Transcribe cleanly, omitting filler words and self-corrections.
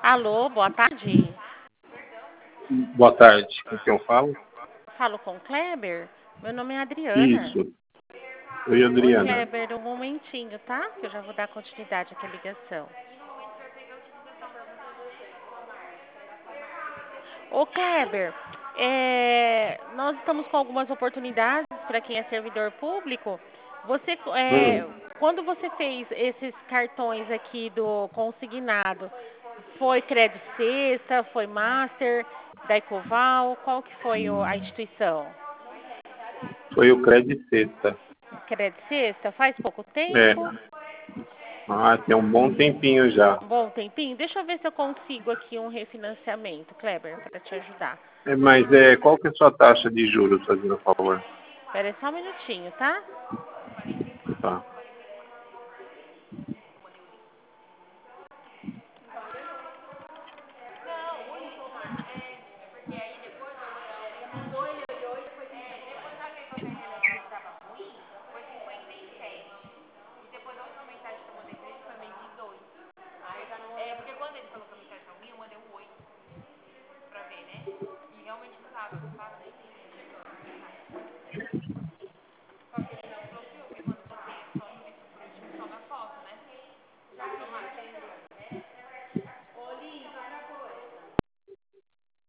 Alô, boa tarde. Boa tarde, com quem eu falo? Falo com o Kleber? Meu nome é Adriana. Isso. Oi, Oi, Adriana. Kleber, um momentinho, tá? Que eu já vou dar continuidade aqui à ligação. Ô, Kleber, nós estamos com algumas oportunidades para quem é servidor público. Você, quando você fez esses cartões aqui do consignado, foi Credit Sexta, foi Master, da Ecoval? Qual que foi a instituição? Foi o Credit Sexta. Credit Sexta? Faz pouco É. tempo? Tem um bom tempinho já. Um bom tempinho? Deixa eu ver se eu consigo aqui um refinanciamento, Kleber, para te ajudar. Mas qual que é a sua taxa de juros, fazendo favor? Espera aí só um minutinho, tá? Tá.